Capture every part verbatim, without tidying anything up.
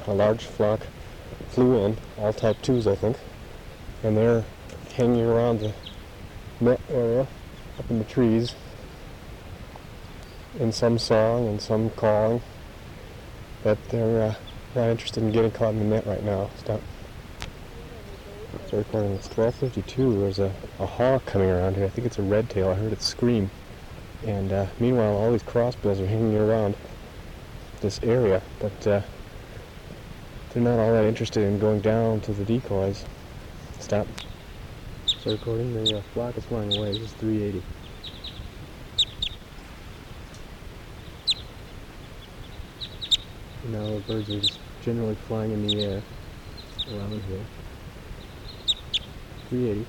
a large flock flew in, all type twos I think, and they're hanging around the net area up in the trees in some song and some calling, but they're uh, not interested in getting caught in the net right now. Stop. So recording, it's twelve fifty-two. There's a, a hawk coming around here. I think it's a red tail. I heard it scream. And uh, meanwhile, all these crossbills are hanging around this area, but uh, they're not all that interested in going down to the decoys. Stop. So recording, the uh, flock is flying away. This is three eighty. And now the birds are just generally flying in the air around here. three eighty.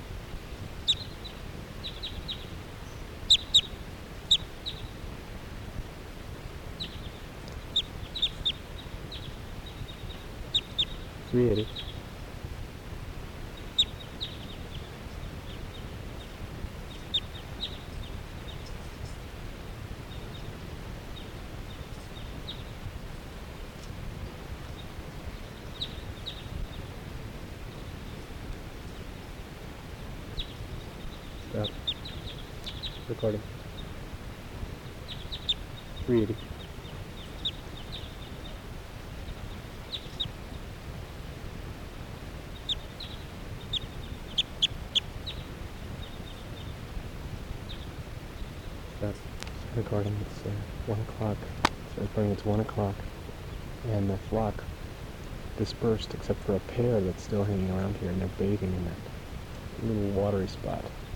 three eighty. Stop. Recording. three eighty. Stop. Recording. It's uh, one o'clock. So recording. It's one o'clock, and the flock dispersed except for a pair that's still hanging around here, and they're bathing in that little watery spot.